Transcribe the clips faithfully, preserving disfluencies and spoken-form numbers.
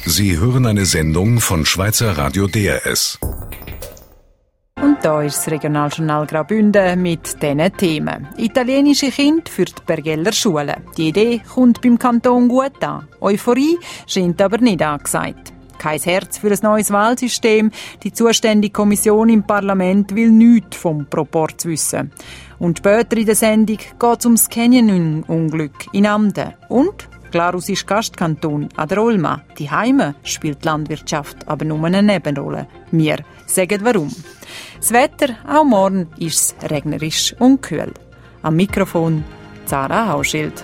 Sie hören eine Sendung von Schweizer Radio D R S. Und da ist das Regionaljournal Graubünden mit diesen Themen. Italienische Kinder für die Bergeller Schulen. Die Idee kommt beim Kanton gut an. Euphorie scheint aber nicht angesagt. Kein Herz für ein neues Wahlsystem. Die zuständige Kommission im Parlament will nichts vom Proporz wissen. Und später in der Sendung geht es ums Canyoning-Unglück in Amden. Und Glarus ist Gastkanton an der Olma. Die Heime spielt die Landwirtschaft aber nur eine Nebenrolle. Wir sagen warum. Das Wetter, auch morgen, ist es regnerisch und kühl. Am Mikrofon Zara Hauschild.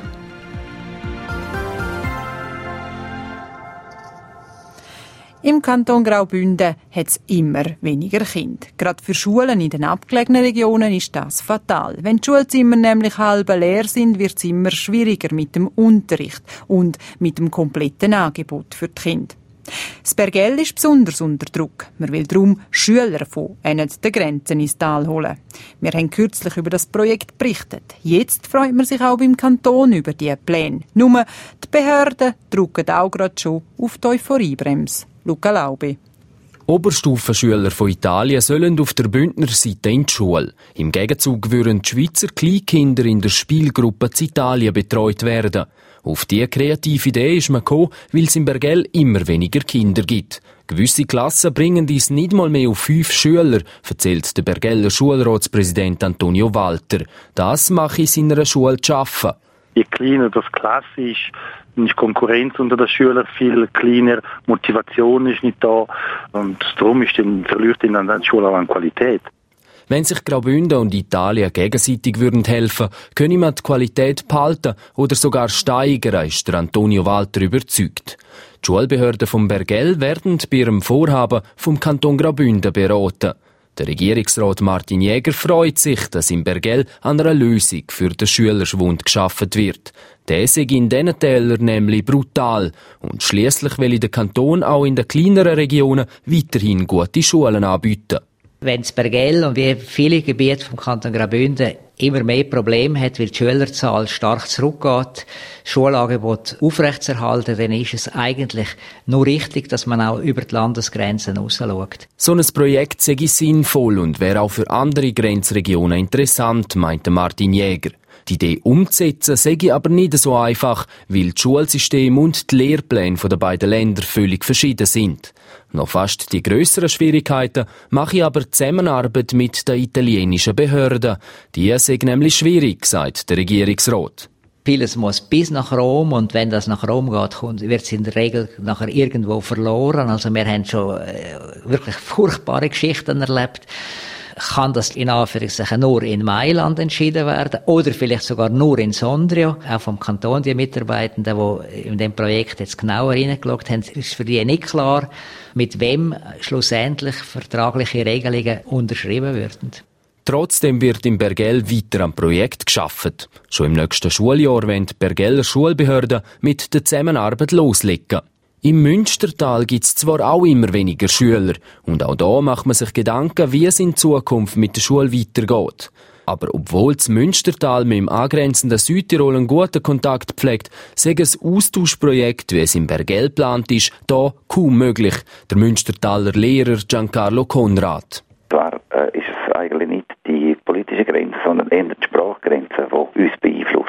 Im Kanton Graubünden hat es immer weniger Kinder. Gerade für Schulen in den abgelegenen Regionen ist das fatal. Wenn die Schulzimmer nämlich halb leer sind, wird es immer schwieriger mit dem Unterricht und mit dem kompletten Angebot für die Kinder. Das Bergell ist besonders unter Druck. Man will darum Schüler von einer der Grenzen ins Tal holen. Wir haben kürzlich über das Projekt berichtet. Jetzt freut man sich auch beim Kanton über diese Pläne. Nur die Behörden drücken auch gerade schon auf die Euphoriebremse. Luca Laubi. Oberstufenschüler von Italien sollen auf der Bündner Seite in die Schule. Im Gegenzug würden die Schweizer Kleinkinder in der Spielgruppe zu Italien betreut werden. Auf diese kreative Idee ist man gekommen, weil es im Bergell immer weniger Kinder gibt. Gewisse Klassen bringen dies nicht mal mehr auf fünf Schüler, erzählt der Bergeller Schulratspräsident Antonio Walter. Das mache ich in seiner Schule zu arbeiten. Je kleiner das Klasse ist, dann ist Konkurrenz unter den Schülern viel kleiner, Motivation ist nicht da und darum ist dann, verliert dann die Schule auch an Qualität. Wenn sich Graubünden und Italien gegenseitig würden helfen, könne man die Qualität behalten oder sogar steigern, ist der Antonio Walter überzeugt. Die Schulbehörden vom Bergell werden bei ihrem Vorhaben vom Kanton Graubünden beraten. Der Regierungsrat Martin Jäger freut sich, dass im Bergell an einer Lösung für den Schülerschwund geschaffen wird. Der sei in diesen Tälern nämlich brutal. Und schliesslich will der Kanton auch in den kleineren Regionen weiterhin gute Schulen anbieten. Wenn das Bergell und wie viele Gebiete vom Kanton Graubünden immer mehr Probleme hat, weil die Schülerzahl stark zurückgeht, Schulangebot aufrechtzuerhalten, dann ist es eigentlich nur richtig, dass man auch über die Landesgrenzen rausschaut. So ein Projekt sei sinnvoll und wäre auch für andere Grenzregionen interessant, meinte Martin Jäger. Die Idee umzusetzen sei aber nicht so einfach, weil das Schulsystem und die Lehrpläne der beiden Länder völlig verschieden sind. Noch fast die grösseren Schwierigkeiten mache ich aber die Zusammenarbeit mit den italienischen Behörden. Die sei nämlich schwierig, sagt der Regierungsrat. Vieles muss bis nach Rom und wenn das nach Rom geht, wird es in der Regel nachher irgendwo verloren. Also wir haben schon äh, wirklich furchtbare Geschichten erlebt. Kann das in Anführungszeichen nur in Mailand entschieden werden oder vielleicht sogar nur in Sondrio. Auch vom Kanton, die Mitarbeitenden, die in dem Projekt jetzt genauer reingeschaut haben, ist für die nicht klar, mit wem schlussendlich vertragliche Regelungen unterschrieben würden. Trotzdem wird im Bergell weiter am Projekt geschafft. Schon im nächsten Schuljahr wollen die Bergeller Schulbehörden mit der Zusammenarbeit loslegen. Im Münstertal gibt es zwar auch immer weniger Schüler und auch da macht man sich Gedanken, wie es in Zukunft mit der Schule weitergeht. Aber obwohl das Münstertal mit dem angrenzenden Südtirol einen guten Kontakt pflegt, sei ein Austauschprojekt, wie es im Bergell geplant ist, da kaum möglich. Der Münstertaler Lehrer Giancarlo Konrad. Zwar äh, ist es eigentlich nicht die politische Grenze, sondern eher die Sprachgrenze, die uns beeinflusst.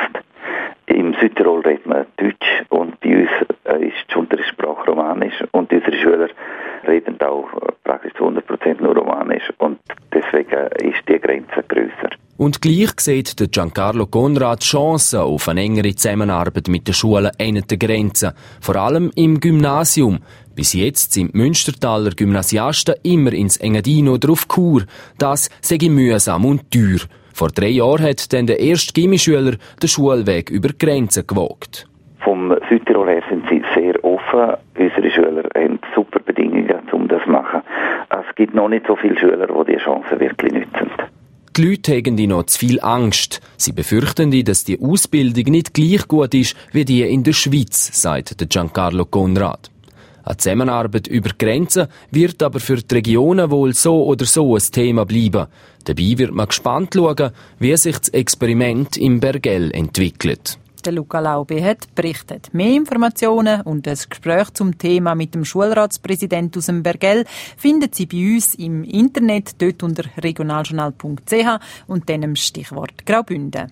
Im Südtirol redet man Deutsch und bei uns äh, ist die Unterrichtssprache Romanisch und unsere Schüler reden auch praktisch zu hundert Prozent nur Romanisch und deswegen ist die Grenze grösser. Und gleich sieht der Giancarlo Konrad Chancen auf eine engere Zusammenarbeit mit den Schulen an der Grenze, vor allem im Gymnasium. Bis jetzt sind die Münstertaler Gymnasiasten immer ins Engadin oder auf Chur. Das sei mühsam und teuer. Vor drei Jahren hat dann der erste Gymnasiumschüler den Schulweg über die Grenze gewagt. Vom Südtirol her sind sie sehr offen. Unsere Schüler haben super Bedingungen, um das zu machen. Es gibt noch nicht so viele Schüler, die diese Chance wirklich nutzen. Die Leute haben noch zu viel Angst. Sie befürchten, dass die Ausbildung nicht gleich gut ist wie die in der Schweiz, sagt der Giancarlo Konrad. Eine Zusammenarbeit über Grenzen wird aber für die Regionen wohl so oder so ein Thema bleiben. Dabei wird man gespannt schauen, wie sich das Experiment im Bergell entwickelt. Der Luca Laube hat berichtet. Mehr Informationen und ein Gespräch zum Thema mit dem Schulratspräsidenten aus dem Bergell finden Sie bei uns im Internet, dort unter regionaljournal punkt c h und dann im Stichwort Graubünden.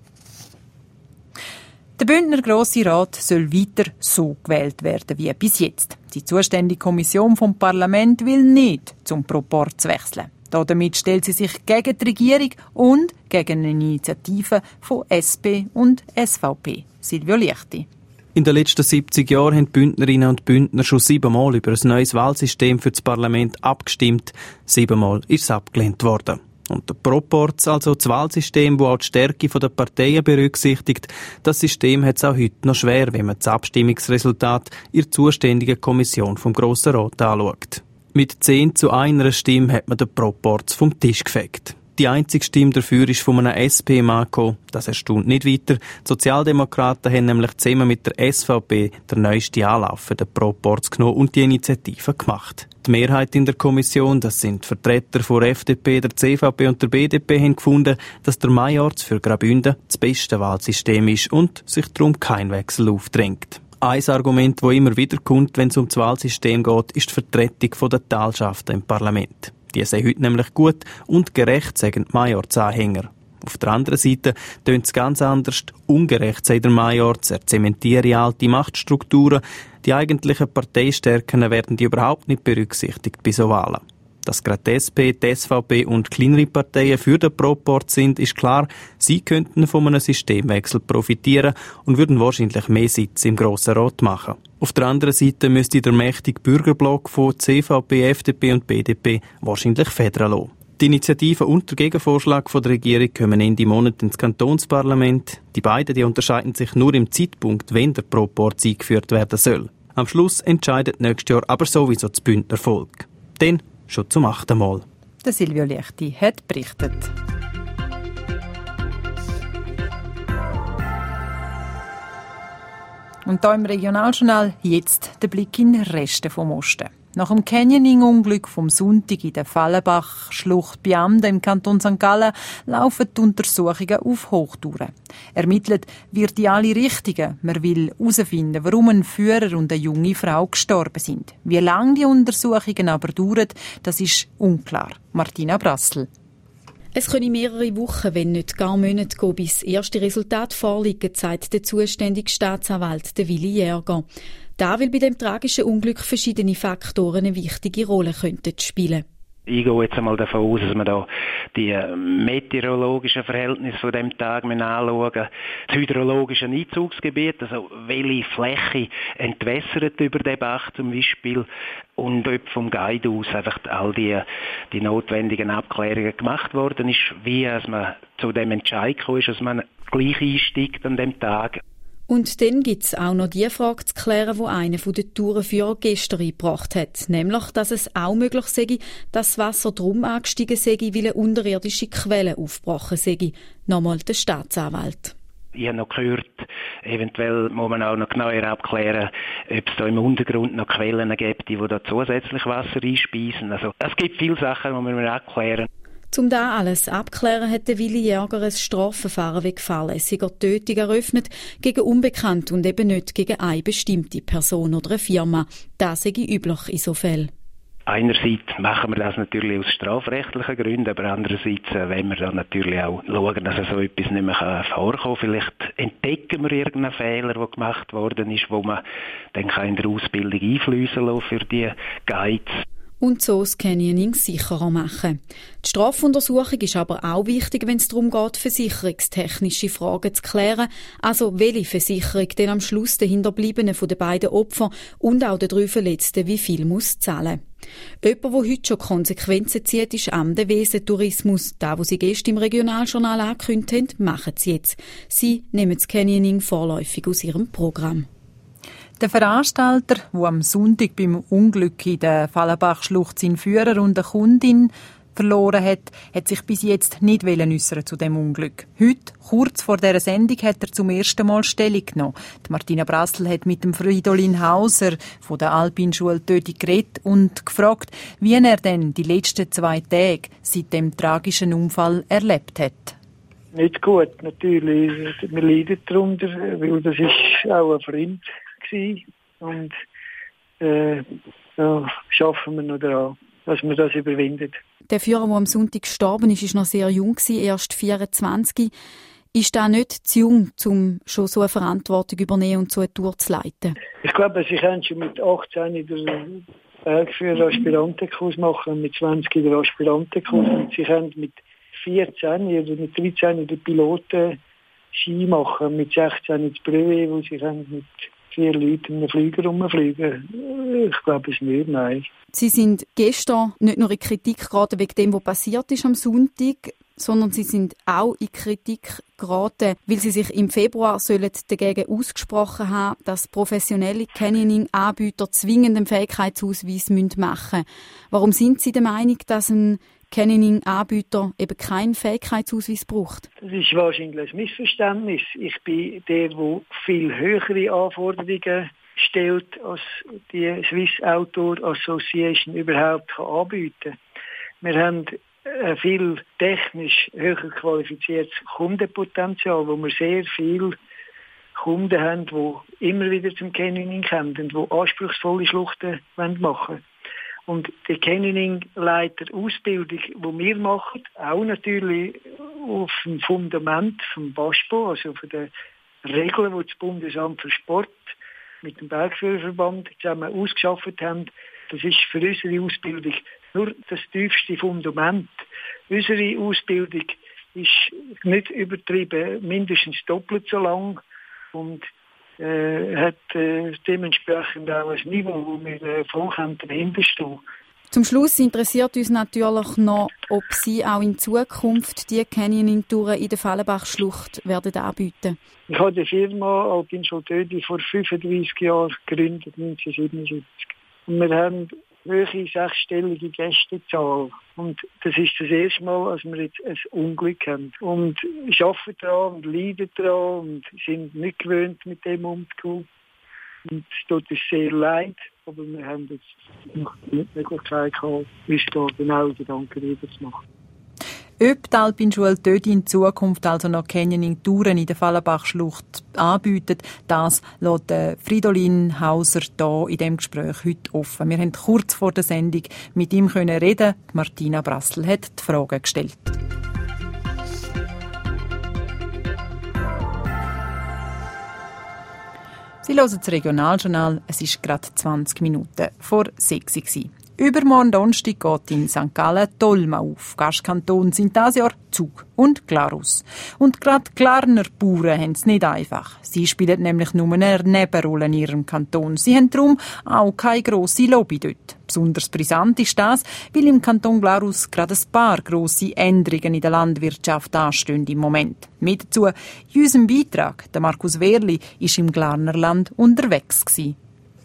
Der Bündner Grosse Rat soll weiter so gewählt werden wie bis jetzt. Die zuständige Kommission vom Parlament will nicht zum Proporz wechseln. Damit stellt sie sich gegen die Regierung und gegen eine Initiative von S P und S V P. Silvio Liechti. In den letzten siebzig Jahren haben die Bündnerinnen und Bündner schon siebenmal über ein neues Wahlsystem für das Parlament abgestimmt. Siebenmal ist es abgelehnt worden. Und der Proporz, also das Wahlsystem, das auch die Stärke der Parteien berücksichtigt, das System hat es auch heute noch schwer, wenn man das Abstimmungsresultat in der zuständigen Kommission vom Grossen Rat anschaut. Mit zehn zu einer Stimme hat man den Proporz vom Tisch gefegt. Die einzige Stimme dafür ist von einem S P-Mann gekommen. Das erstaunt nicht weiter. Die Sozialdemokraten haben nämlich zusammen mit der S V P den neuesten Anlauf für den Proporz genommen und die Initiative gemacht. Die Mehrheit in der Kommission, das sind Vertreter von der F D P, der C V P und der B D P, haben gefunden, dass der Majorz für Graubünden das beste Wahlsystem ist und sich darum kein Wechsel aufdrängt. Ein Argument, das immer wieder kommt, wenn es um das Wahlsystem geht, ist die Vertretung der Talschaften im Parlament. Die sind heute nämlich gut und gerecht, sagen die Majorz-Anhänger. Auf der anderen Seite tönt es ganz anders. Ungerecht, sagt der Majorz, er zementiere alte Machtstrukturen. Die eigentlichen Parteistärken werden die überhaupt nicht berücksichtigt bei so Wahlen. Dass gerade die S P, die S V P und kleinere Parteien für den Proporz sind, ist klar. Sie könnten von einem Systemwechsel profitieren und würden wahrscheinlich mehr Sitze im Grossen Rat machen. Auf der anderen Seite müsste der mächtige Bürgerblock von C V P, F D P und B D P wahrscheinlich federn lassen. Die Initiative und der Gegenvorschlag von der Regierung kommen Ende Monat ins Kantonsparlament. Die beiden die unterscheiden sich nur im Zeitpunkt, wenn der Proporz eingeführt werden soll. Am Schluss entscheidet nächstes Jahr aber sowieso das Bündner Volk. Dann schon zum achten Mal. Der Silvio Liechti hat berichtet. Und hier im Regionaljournal jetzt der Blick in den Rest vom Osten. Nach dem Canyoning-Unglück vom Sonntag in der Fallenbach-Schlucht bei Amden im Kanton Sankt Gallen laufen die Untersuchungen auf Hochtouren. Ermittelt wird in alle Richtungen. Man will herausfinden, warum ein Führer und eine junge Frau gestorben sind. Wie lange die Untersuchungen aber dauern, das ist unklar. Martina Brassel. Es können mehrere Wochen, wenn nicht gar Monate gehen, bis erste Resultate vorliegen, sagt der zuständige Staatsanwalt, der Willi Jäger. Da weil bei dem tragischen Unglück verschiedene Faktoren eine wichtige Rolle könnten spielen. Ich gehe jetzt einmal davon aus, dass wir da die meteorologischen Verhältnisse von dem Tag anschauen. Das hydrologische Einzugsgebiet, also welche Fläche entwässert über den Bach zum Beispiel, und ob vom Guide aus einfach all die, die notwendigen Abklärungen gemacht worden ist, wie als man zu dem Entscheid gekommen ist, dass man gleich einsteigt an dem Tag. Und dann gibt es auch noch die Frage zu klären, die einer der Tourenführer gestern eingebracht hat. Nämlich, dass es auch möglich sei, dass das Wasser drum angestiegen sei, weil eine unterirdische Quelle aufgebrochen sei. Nochmal der Staatsanwalt. Ich habe noch gehört, eventuell muss man auch noch genauer abklären, ob es da im Untergrund noch Quellen gibt, die da zusätzlich Wasser einspeisen. Also, es gibt viele Sachen, die wir abklären. Um das alles abzuklären, hat der Willi Jäger ein Strafverfahren wegen fahrlässiger Tötung eröffnet, gegen Unbekannte und eben nicht gegen eine bestimmte Person oder eine Firma. Das sei üblich in so Fällen. Einerseits machen wir das natürlich aus strafrechtlichen Gründen, aber andererseits wollen wir dann natürlich auch schauen, dass so etwas nicht mehr vorkommen kann. Vielleicht entdecken wir irgendeinen Fehler, der gemacht worden ist, wo man dann in der Ausbildung einfließen lassen für die Guides. Und so das Canyoning sicherer machen. Die Strafuntersuchung ist aber auch wichtig, wenn es darum geht, versicherungstechnische Fragen zu klären. Also welche Versicherung denn am Schluss den Hinterbliebenen von den beiden Opfern und auch den drei Verletzten wie viel muss zahlen. Jemand, der heute schon Konsequenzen zieht, ist Amden Wesentourismus. Da, wo sie gestern im Regionaljournal angekündigt haben, machen sie jetzt. Sie nehmen das Canyoning vorläufig aus ihrem Programm. Der Veranstalter, der am Sonntag beim Unglück in der Fallenbach-Schlucht seinen Führer und eine Kundin verloren hat, hat sich bis jetzt nicht äußern zu dem Unglück. Heute, kurz vor dieser Sendung, hat er zum ersten Mal Stellung genommen. Die Martina Brassel hat mit dem Fridolin Hauser von der Alpinschule Töti geredet und gefragt, wie er denn die letzten zwei Tage seit dem tragischen Unfall erlebt hat. nicht gut, natürlich. Wir leiden darunter, weil das ist auch ein Freund gewesen. Und äh, da schaffen wir noch daran, dass wir das überwinden. Der Führer, der am Sonntag gestorben ist, war noch sehr jung, erst vierundzwanzig. Ist er nicht zu jung, um schon so eine Verantwortung zu übernehmen und so eine Tour zu leiten? Ich glaube, sie können schon mit achtzehn in der Bergführer Aspirantenkurs machen, mit zwanzig in der Aspirantenkurs. Und sie können mit vierzehn oder mit dreizehn in der Piloten-Ski machen, mit sechzehn ins Brevet, wo sie können mit vier Leuten in einem Flieger rumfliegen. Ich glaube es nicht, nein. Sie sind gestern nicht nur in Kritik geraten wegen dem, was passiert ist am Sonntag, sondern Sie sind auch in Kritik geraten, weil Sie sich im Februar sollen dagegen ausgesprochen haben, dass professionelle Canyoning-Anbieter zwingend einen Fähigkeitsausweis machen müssen. Warum sind Sie der Meinung, dass ein Canyoning-Anbieter eben keinen Fähigkeitsausweis braucht? Das ist wahrscheinlich ein Missverständnis. Ich bin der, der viel höhere Anforderungen stellt, als die Swiss Outdoor Association überhaupt anbieten kann. Wir haben ein viel technisch höher qualifiziertes Kundenpotenzial, wo wir sehr viele Kunden haben, die immer wieder zum Canyoning kommen und die anspruchsvolle Schluchten machen wollen. Und die Canyoning-Leiter-Ausbildung, die wir machen, auch natürlich auf dem Fundament vom B A S P O, also von den Regeln, die das Bundesamt für Sport mit dem Bergführerverband zusammen ausgeschafft haben, das ist für unsere Ausbildung nur das tiefste Fundament. Unsere Ausbildung ist nicht übertrieben, mindestens doppelt so lang und äh, hat äh, dementsprechend auch ein Niveau, wo wir äh, voll dahinter stehen. Zum Schluss interessiert uns natürlich noch, ob Sie auch in Zukunft die Canyoning-Touren in der Fallenbachschlucht werden anbieten. Ich habe die Firma Alpin Schultödi vor fünfunddreissig Jahren gegründet, neunzehnhundertsiebenundsiebzig. Und wir haben hohe sechsstellige Gästezahl. Und das ist das erste Mal, dass wir jetzt ein Unglück haben. Und arbeiten daran und leiden daran und sind nicht gewöhnt, mit dem umzugehen. Und es tut uns sehr leid, aber wir haben jetzt noch die Möglichkeit gehabt, uns da genau Gedanken darüber zu machen. Ob die Alpinschule Tödi in Zukunft also noch Canyoning-Touren in der Fallenbachschlucht anbietet, das lässt Fridolin Hauser hier in diesem Gespräch heute offen. Wir haben kurz vor der Sendung mit ihm reden. Martina Brassel hat die Frage gestellt. Sie hören das Regionaljournal. Es ist gerade zwanzig Minuten vor sechs Uhr. Übermorgen Donnerstag geht in Sankt Gallen Tolma auf. Gastkanton sind dieses Jahr Zug und Glarus. Und gerade Glarner Bauern haben es nicht einfach. Sie spielen nämlich nur eine Nebenrolle in ihrem Kanton. Sie haben darum auch keine grosse Lobby dort. Besonders brisant ist das, weil im Kanton Glarus gerade ein paar grosse Änderungen in der Landwirtschaft anstehen im Moment. Mit dazu in unserem Beitrag. Der Markus Wehrli war im Glarnerland unterwegs gewesen.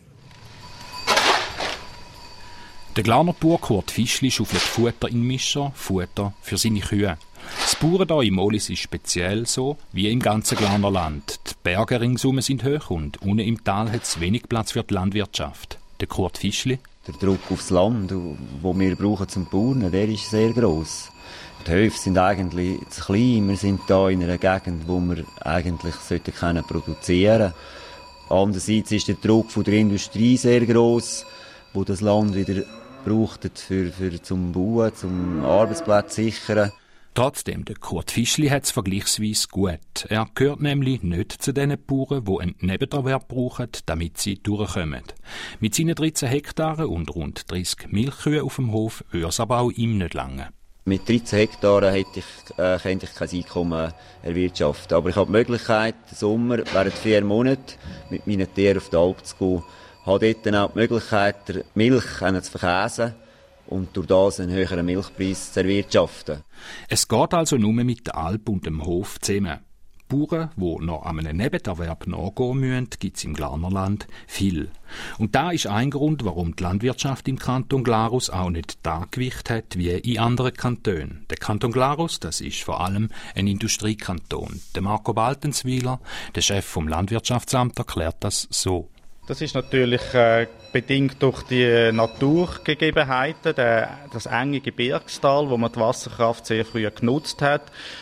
Der Glarner Bauer Kurt Fischli schaufelt Futter in Mischer, Futter für seine Kühe. Das Bauern hier im Mollis ist speziell so, wie im ganzen Glarner Land. Die Berge ringsum sind hoch und unten im Tal hat es wenig Platz für die Landwirtschaft. Der Kurt Fischli. Der Druck aufs Land, den wir brauchen zum Bauen, der ist sehr gross. Die Höfe sind eigentlich zu klein. Wir sind hier in einer Gegend, wo wir eigentlich produzieren können. Andererseits ist der Druck von der Industrie sehr gross, wo das Land wieder braucht für, für zum Bauen, zum Arbeitsplatz sichern. Trotzdem, der Kurt Fischli hat es vergleichsweise gut. Er gehört nämlich nicht zu den Bauern, die einen Nebenerwerb brauchen, damit sie durchkommen. Mit seinen dreizehn Hektaren und rund dreissig Milchkühe auf dem Hof würde es aber auch ihm nicht lange. Mit dreizehn Hektaren hätte ich, äh, könnte ich kein Einkommen erwirtschaften. Aber ich habe die Möglichkeit, im Sommer während vier Monaten mit meinen Tieren auf die Alp zu gehen. Ich habe dort dann auch die Möglichkeit, die Milch zu verkäsen und durch das einen höheren Milchpreis zu erwirtschaften. Es geht also nur mit der Alp und dem Hof zusammen. Bauern, die noch an einem Nebenerwerb nachgehen müssen, gibt es im Glarnerland viel. Und da ist ein Grund, warum die Landwirtschaft im Kanton Glarus auch nicht das Gewicht hat wie in anderen Kantonen. Der Kanton Glarus, das ist vor allem ein Industriekanton. Der Marco Baltenswiler, der Chef vom Landwirtschaftsamt, erklärt das so. Das ist natürlich äh, bedingt durch die Naturgegebenheiten, der, das enge Gebirgstal, wo man die Wasserkraft sehr früh genutzt hat.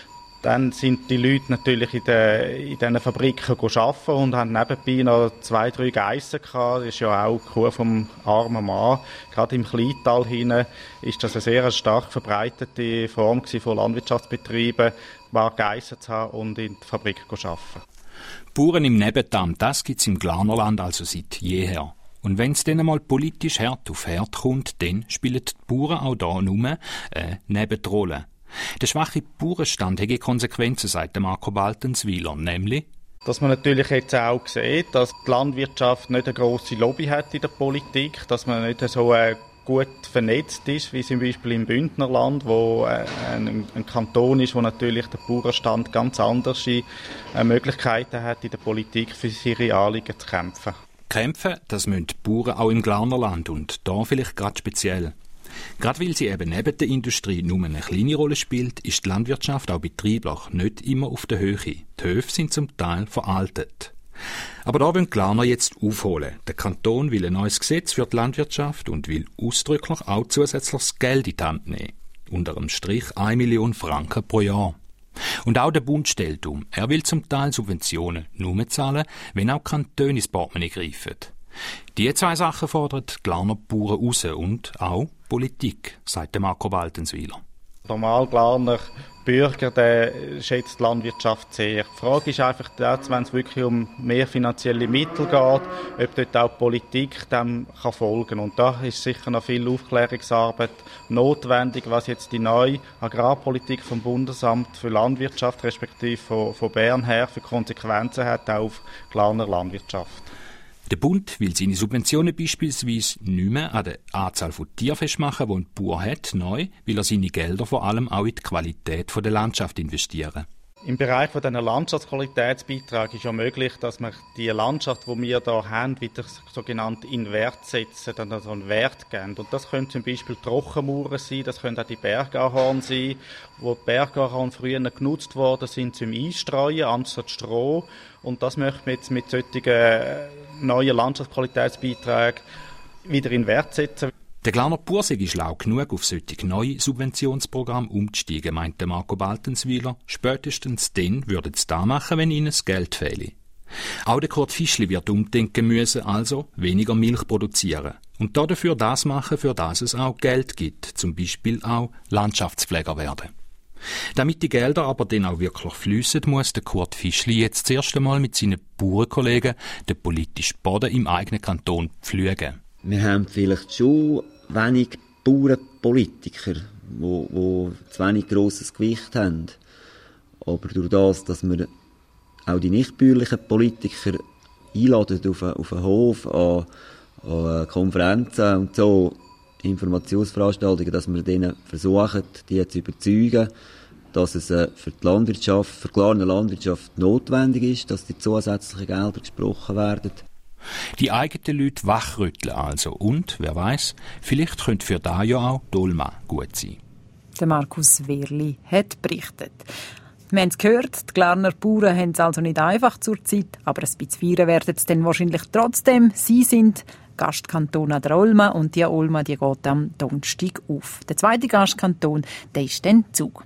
Dann sind die Leute natürlich in, den, in diesen Fabriken arbeiten und haben nebenbei noch zwei, drei Geissen gehabt. Das ist ja auch die Kuh vom armen Mann. Gerade im Kleintal hinten ist das eine sehr stark verbreitete Form von Landwirtschaftsbetrieben, war Geissen zu haben und in die Fabrik zu arbeiten. Bauern im Nebendamm, das gibt es im Glarnerland also seit jeher. Und wenn es dann einmal politisch Herd auf Herd kommt, dann spielen die Bauern auch da nur eine Nebenrolle. Der schwache Bauernstand hat Konsequenzen, sagt Marco Baltenswieler, nämlich dass man natürlich jetzt auch sieht, dass die Landwirtschaft nicht eine grosse Lobby hat in der Politik, dass man nicht so äh, gut vernetzt ist, wie zum Beispiel im Bündnerland, wo äh, ein, ein Kanton ist, wo natürlich der Bauernstand ganz andere äh, Möglichkeiten hat, in der Politik für ihre Anliegen zu kämpfen. Kämpfen, das müssen die Bauern auch im Glarnerland und da vielleicht gerade speziell. Gerade weil sie eben neben der Industrie nur eine kleine Rolle spielt, ist die Landwirtschaft auch betrieblich nicht immer auf der Höhe. Die Höfe sind zum Teil veraltet. Aber da wollen die Glarner jetzt aufholen. Der Kanton will ein neues Gesetz für die Landwirtschaft und will ausdrücklich auch zusätzliches Geld in die Hand nehmen. Unter einem Strich eine Million Franken pro Jahr. Und auch der Bund stellt um. Er will zum Teil Subventionen nur zahlen, wenn auch Kantone ins Portemonnaie greifen. Die zwei Sachen fordern die Glarner Bauern raus und auch Politik, sagt Marco Baltenswieler. Der normale Glarner Bürger, der schätzt die Landwirtschaft sehr. Die Frage ist einfach, wenn es wirklich um mehr finanzielle Mittel geht, ob dort auch die Politik dem kann folgen kann. Und da ist sicher noch viel Aufklärungsarbeit notwendig, was jetzt die neue Agrarpolitik vom Bundesamt für Landwirtschaft, respektive von, von Bern her, für Konsequenzen hat, auch auf die Glarner Landwirtschaft. Der Bund will seine Subventionen beispielsweise nicht mehr an der Anzahl von Tieren festmachen, die ein Bauer hat. Neu will er seine Gelder vor allem auch in die Qualität der Landschaft investieren. Im Bereich von diesen Landschaftsqualitätsbeitrag ist ja möglich, dass man die Landschaft, die wir hier haben, wieder sogenannt in Wert setzen, dann also einen Wert geben. Und das können zum Beispiel Trockenmauern sein, das können auch die Bergahorn sein, wo die Bergahorn früher genutzt worden sind zum Einstreuen, anstatt Stroh. Und das möchten wir jetzt mit solchen neuen Landschaftsqualitätsbeiträgen wieder in Wert setzen. Der Glarner Bauer sei schlau genug, auf solche neue Subventionsprogramme umzusteigen, meinte Marco Baltenswieler. Spätestens dann würden sie das machen, wenn ihnen das Geld fehle. Auch der Kurt Fischli wird umdenken müssen, also weniger Milch produzieren. Und dafür das machen, für das es auch Geld gibt, zum Beispiel auch Landschaftspfleger werden. Damit die Gelder aber dann auch wirklich fliessen, muss der Kurt Fischli jetzt das erste Mal mit seinen Bauernkollegen den politischen Boden im eigenen Kanton pflügen. Wir haben vielleicht schon wenig Bauernpolitiker, die wo, wo zu wenig grosses Gewicht haben. Aber durch das, dass wir auch die nicht-bäuerlichen Politiker einladen auf, auf einen Hof, an, an Konferenzen und so, Informationsveranstaltungen, dass wir denen versuchen, die zu überzeugen, dass es für die Landwirtschaft, für die Glarner Landwirtschaft notwendig ist, dass die zusätzlichen Gelder gesprochen werden. Die eigenen Leute wachrütteln also. Und, wer weiß, vielleicht könnte für da ja auch Dolma gut sein. Der Markus Wehrli hat berichtet. Wir haben es gehört, die Glarner Bauern haben es also nicht einfach zur Zeit, aber ein bisschen feiern werden es dann wahrscheinlich trotzdem. Sie sind Gastkanton an der Olma und die Olma die geht am Donnerstag auf. Der zweite Gastkanton, der ist dann Zug.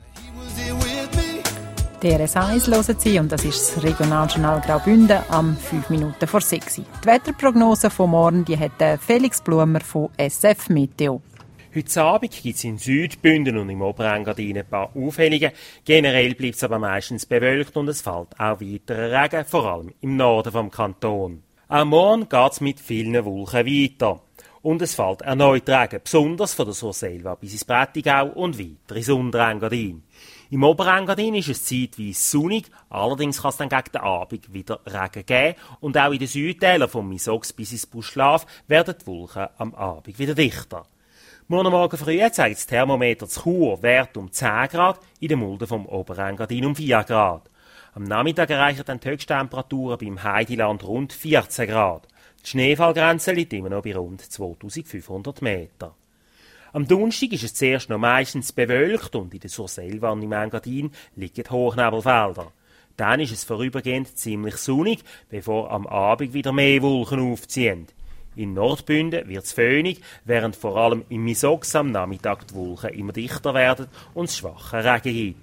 D R S eins hören Sie und das ist das Regionaljournal Graubünden am fünf Minuten vor sechs. Die Wetterprognose von morgen die hat Felix Blumer von S F Meteo. Heute Abend gibt es in Südbünden und im Oberengadin ein paar Aufhellungen. Generell bleibt es aber meistens bewölkt und es fällt auch weiterer Regen, vor allem im Norden vom Kanton. Auch morgen geht es mit vielen Wolken weiter. Und es fällt erneut Regen, besonders von der Surselva bis ins Prättigau und weiter ins Unterengadin. Im Oberengadin ist es zeitweise sonnig, allerdings kann es dann gegen den Abend wieder Regen geben und auch in den Südtälern vom Misox bis ins Buschlaf werden die Wolken am Abend wieder dichter. Morgen Morgen früh zeigt das Thermometer zu Chur Wert um zehn Grad, in den Mulden vom Oberengadin um vier Grad. Am Nachmittag erreichen dann die Höchsttemperaturen beim Heideland rund vierzehn Grad. Die Schneefallgrenze liegt immer noch bei rund zweitausendfünfhundert Meter. Am Donnerstag ist es zuerst noch meistens bewölkt und in der Surselva und im Engadin liegen Hochnebelfelder. Dann ist es vorübergehend ziemlich sonnig, bevor am Abend wieder mehr Wolken aufziehen. In Nordbünden wird es föhnig, während vor allem im Misox am Nachmittag die Wolken immer dichter werden und es schwache Regen gibt.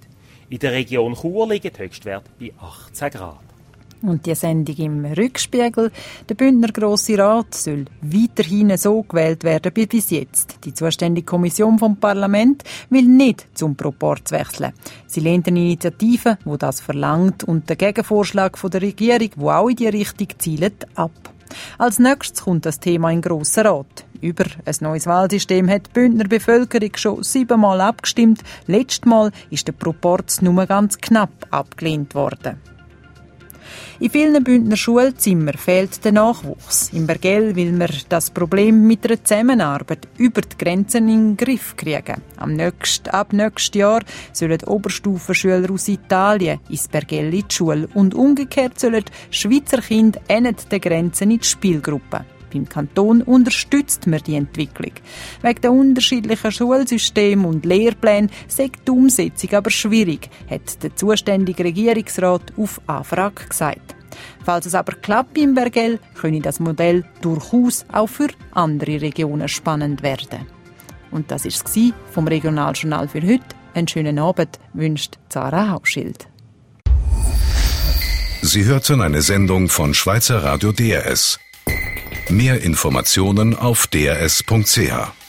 In der Region Chur liegen die Höchstwerte bei achtzehn Grad. Und die Sendung im Rückspiegel. Der Bündner Grosse Rat soll weiterhin so gewählt werden wie bis jetzt. Die zuständige Kommission vom Parlament will nicht zum Proporz wechseln. Sie lehnt eine Initiative, die das verlangt, und den Gegenvorschlag von der Regierung, der auch in die Richtung zielt, ab. Als nächstes kommt das Thema in den Grossen Rat. Über ein neues Wahlsystem hat die Bündner Bevölkerung schon siebenmal abgestimmt. Letztes Mal ist der Proporz nur ganz knapp abgelehnt worden. In vielen Bündner Schulzimmern fehlt der Nachwuchs. In Bergell will man das Problem mit einer Zusammenarbeit über die Grenzen in den Griff kriegen. Am nächsten, ab nächstes Jahr sollen Oberstufenschüler aus Italien ins Bergell in die Schule und umgekehrt sollen Schweizer Kinder an den Grenzen in die Spielgruppen. Beim Kanton unterstützt man die Entwicklung. Wegen der unterschiedlichen Schulsysteme und Lehrpläne sei die Umsetzung aber schwierig, hat der zuständige Regierungsrat auf Anfrage gesagt. Falls es aber klappt im Bergell, könne das Modell durchaus auch für andere Regionen spannend werden. Und das war es vom Regionaljournal für heute. Einen schönen Abend wünscht Zara Hauschild. Sie hörten eine Sendung von Schweizer Radio D R S. Mehr Informationen auf d r s punkt c h.